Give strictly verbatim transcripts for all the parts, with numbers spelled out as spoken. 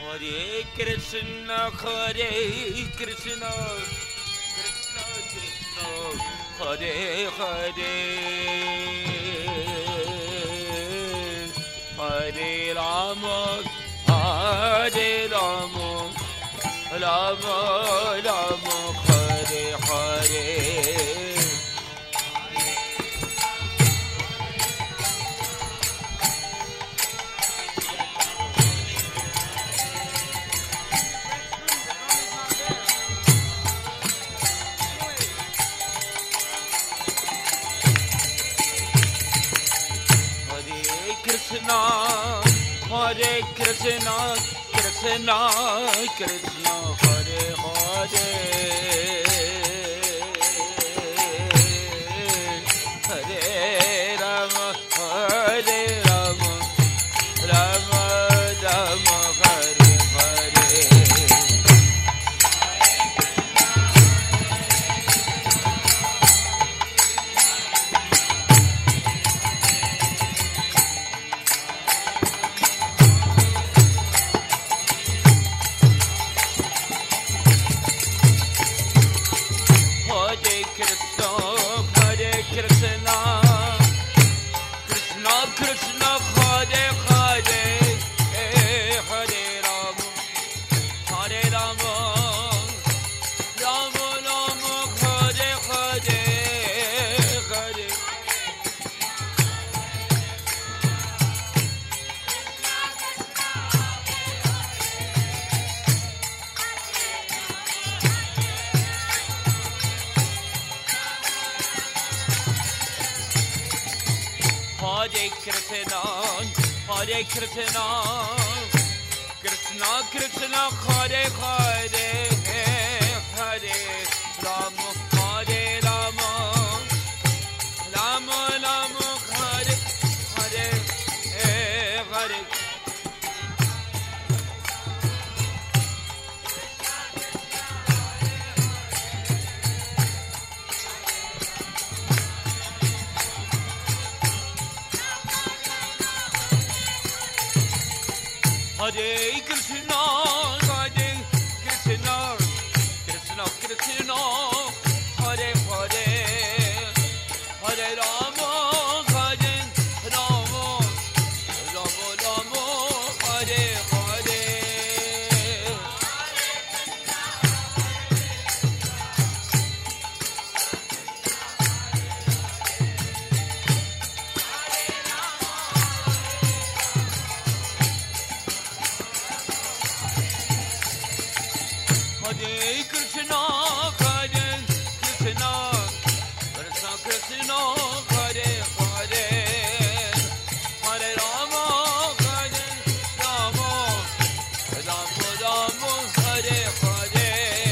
Hare Krishna, Hare Krishna, Krishna Krishna, Hare Hare, Hare Rama, Hare Rama, Rama Rama, Hare Hare. Krishna, Hare Krishna, Krishna Krishna, Hare Hare, Hare Rama, Hare Rama, Rama Rama, Hare Hare. Hare Krishna, Krishna Krishna, Hare Hare, Hare Rama, Hare Rama, Rama Rama, Hare Hare, Hare. Hare Krishna, Hare Krishna, Krishna Krishna, Hare Hare, Hare Rama, Hare Rama, Rama Rama, Hare Hare. Hare Krishna, Hare Krishna, Krishna Krishna, Hare Hare, Hare Rama, Hare Rama, Rama Rama, Hare Hare.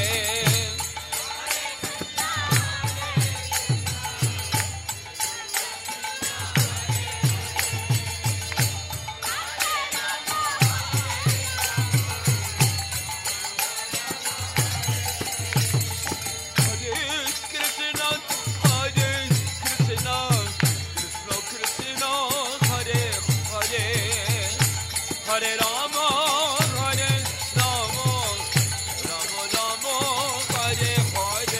Hare Rama, Hare Rama, Rama Rama, Hare Hare.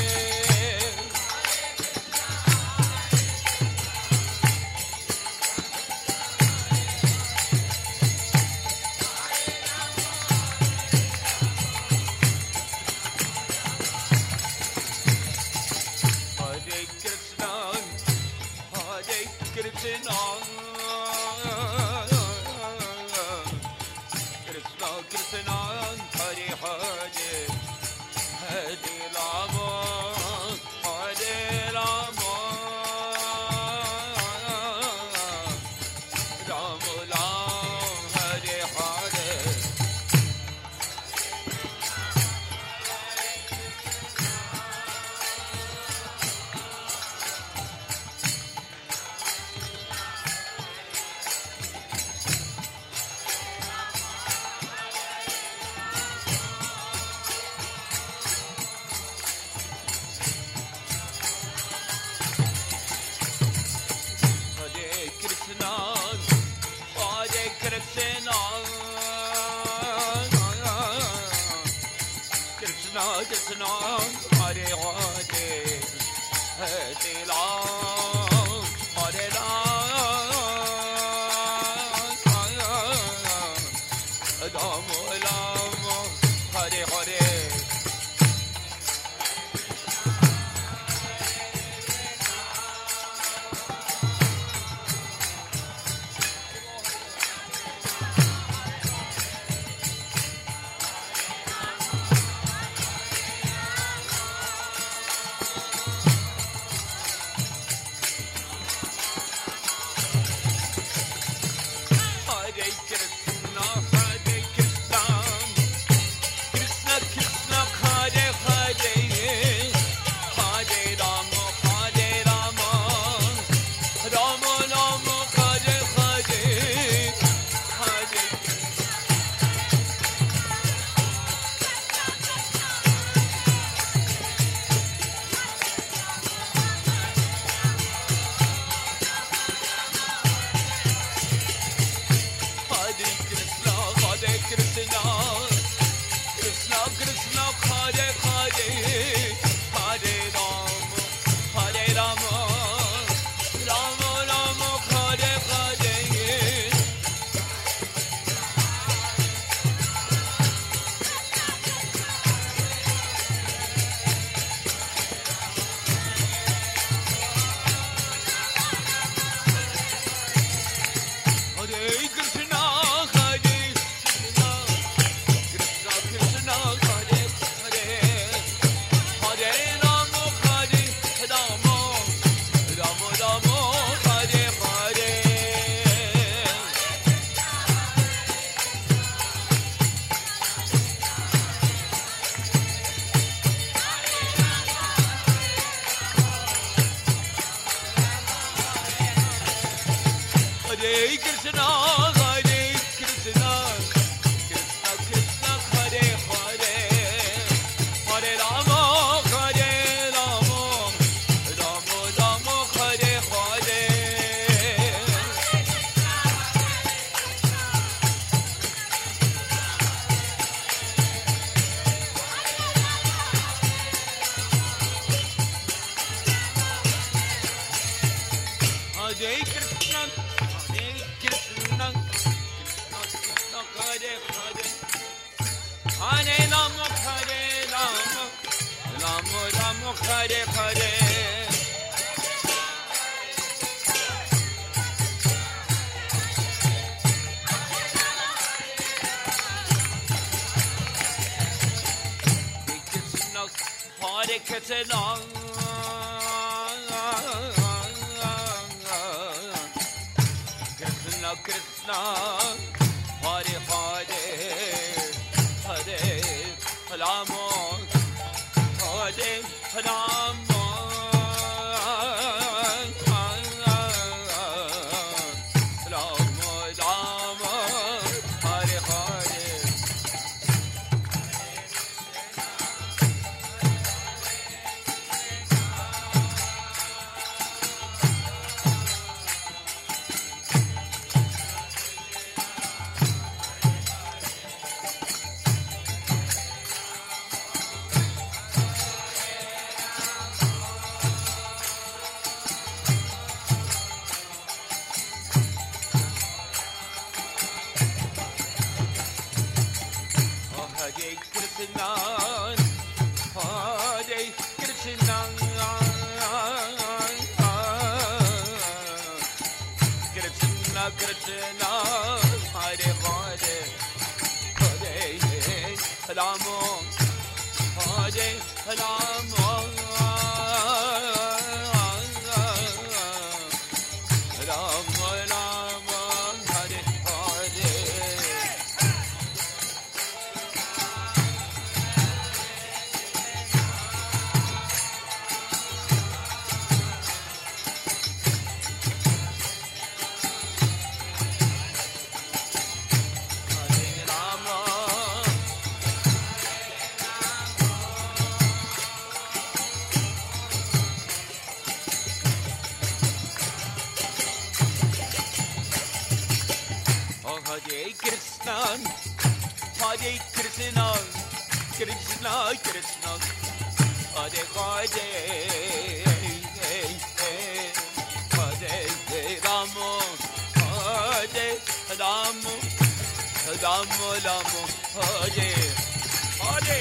Hare Krishna, Hare Krishna, Krishna Hare Hare, Hare Rama, Hare Rama, Rama Rama, Hare Hare. Krishna, Hare Krishna, Hare Krishna, Krishna Krishna, Hare Hare, Hare Rama, Hare Rama, Rama Rama, Hare Hare. Hare Krishna, Hare Krishna, Krishna Krishna, Hare Hare, Hare Rama, Hare Rama, Rama Rama, Hare Hare. Hare Krishna, Krishna Krishna, Hare Hare, Hare Rama, Hare Rama, Rama Rama, Hare Hare. Hare Krishna, Hare Krishna, Krishna Krishna, Hare Hare, Hare Rama, Hare Rama, Rama Rama, Hare Hare. Hare Krishna, Hare Krishna, Krishna Krishna, Hare Hare, Hare Rama, Hare Rama, Rama Rama, Hare Hare.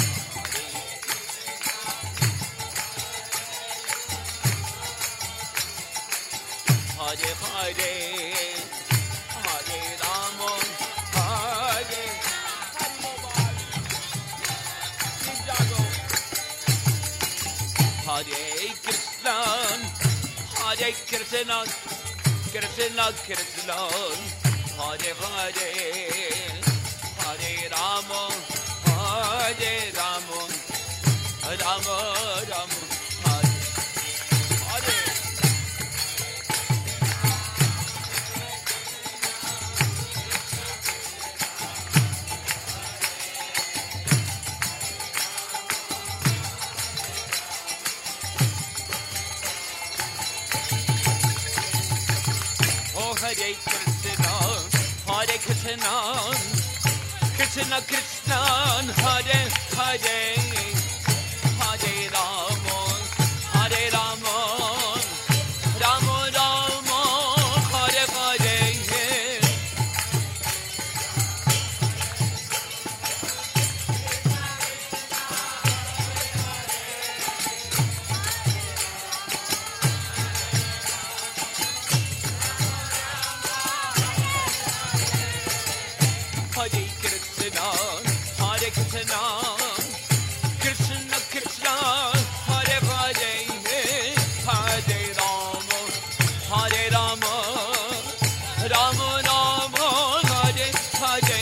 Hare Hare, Hare Rama, Hare Hare Krishna, Hare Krishna, Krishna Krishna, Hare Hare, Hare Rama, Hare Rama, Rama Rama, Hare Hare. Hare Krishna, Hare Krishna, Krishna Krishna, Hare Hare, Hare Rama, Hare Rama, Rama Rama, Hare Hare. Hare Krishna, Hare Krishna, Krishna Krishna, Hare Hare, Hare Rama, Hare Rama, Rama Rama, Hare Hare.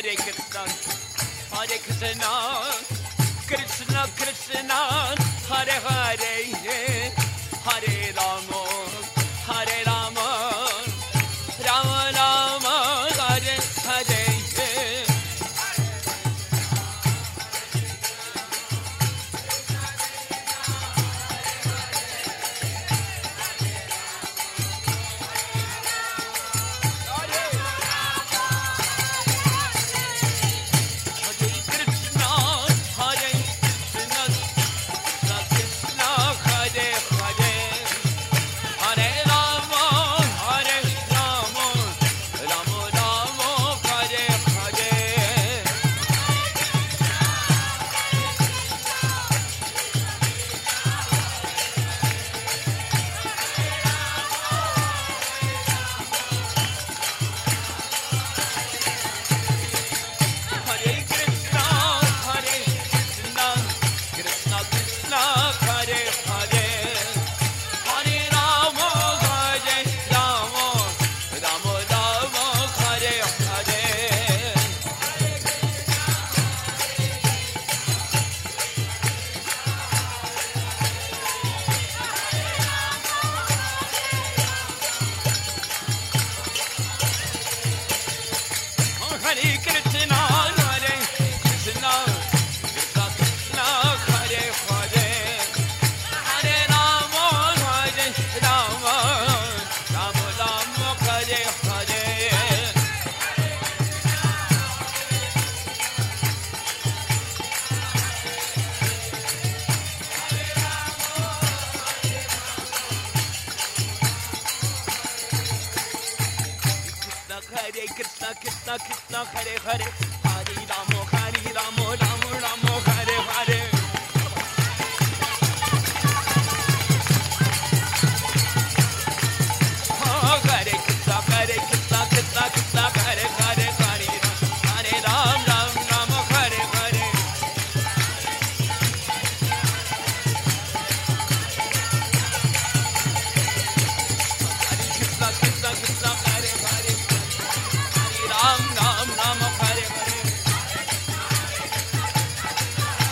Hare Krishna, Hare Krishna, Krishna Krishna, Hare Hare, Hare Rama, Hare Rama, Rama Rama, Hare Hare. Krishna Krishna Krishna Hare Hare, Hare Ramo Hare Ramo, Ramo Ramo Hare Hare. Hare Krishna Hare Krishna Krishna Krishna Hare Hare, Hare Hare Ram Ram Ramo Hare Hare. Krishna Krishna Krishna Hare Hare, Ram Ram Ram Hare Hare.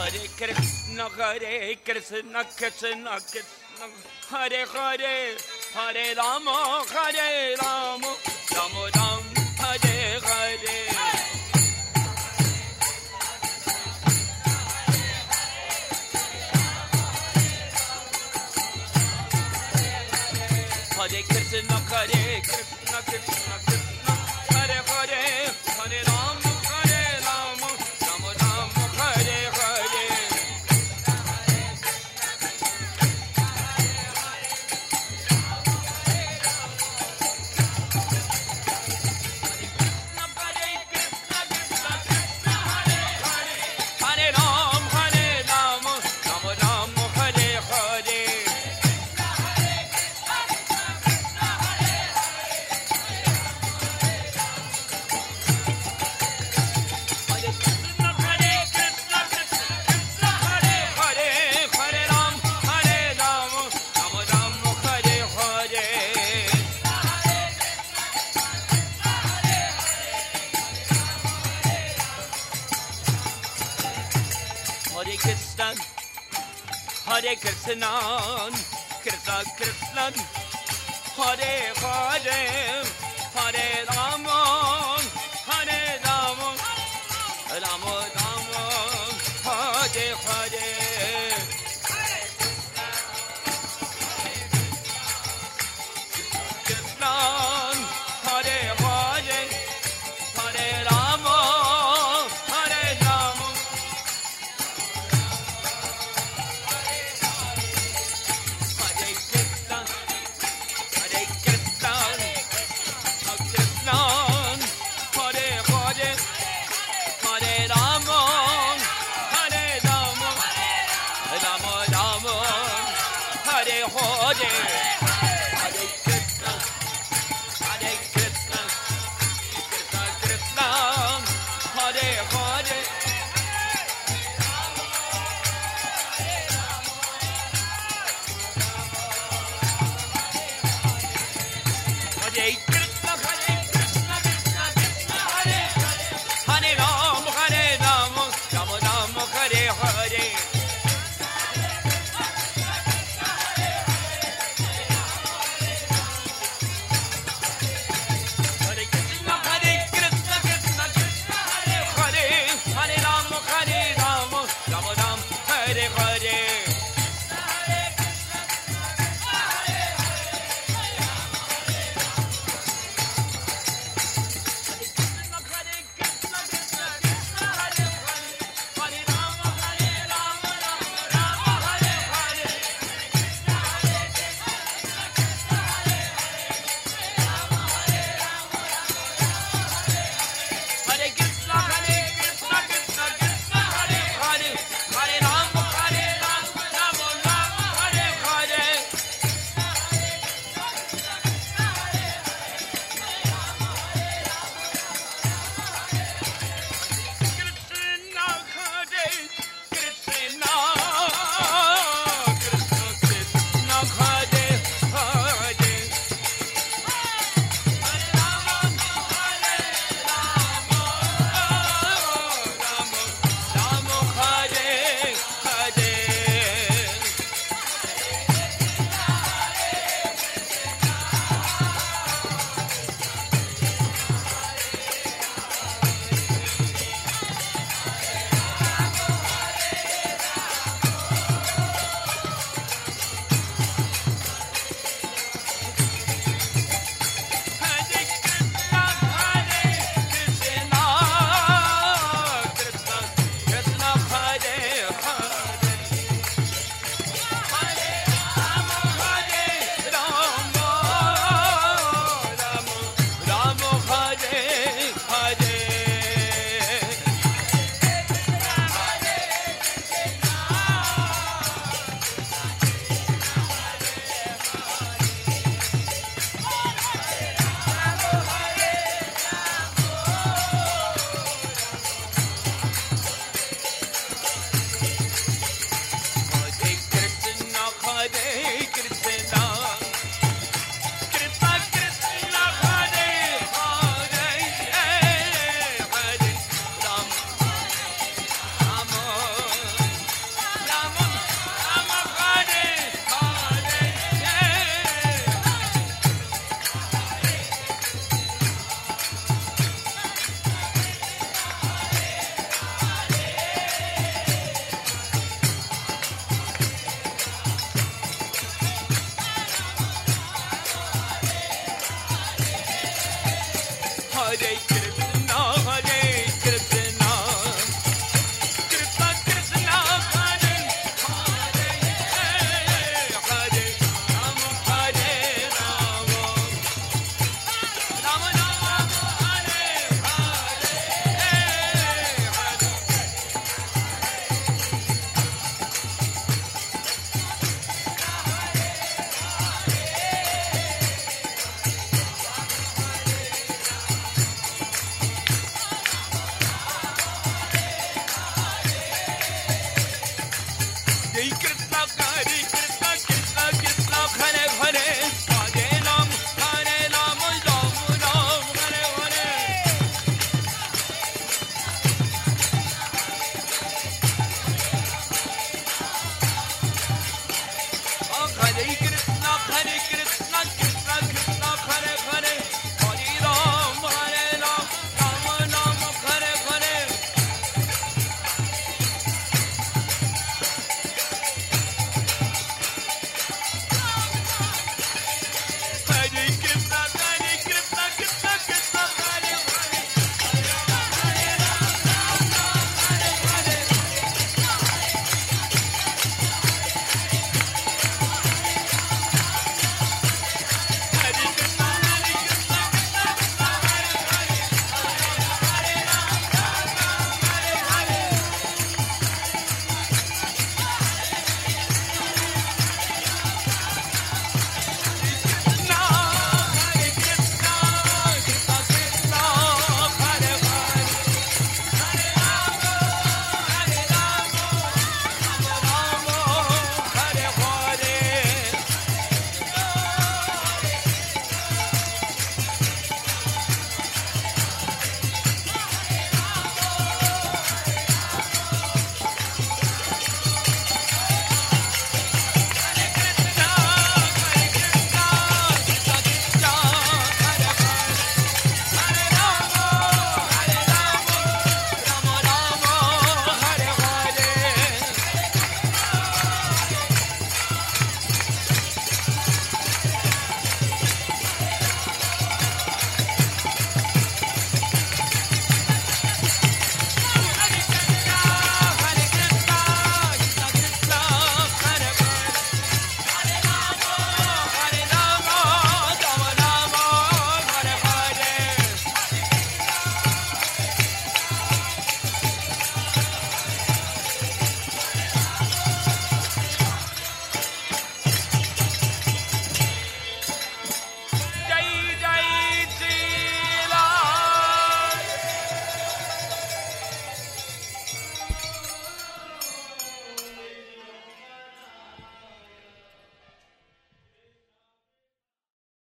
Hare Krishna, Hare Krishna, Krishna Krishna, Hare Hare, Hare Rama, Hare Rama, Rama Rama, Hare Hare. Hare Krishna, Hare Krishna, Krishna Krishna, Hare Hare, Hare Rama, Hare Rama, Rama Rama, Hare Hare. Hare Rama, Hare Rama, Rama Rama, Hare Hare. Hare Krishna, Hare Krishna, Krishna Krishna, Hare Hare, Hare Rama, Hare Rama, Rama Rama, Hare Hare. Krishna, Hare Hare, Hare Rama, Hare Rama. Hare Hare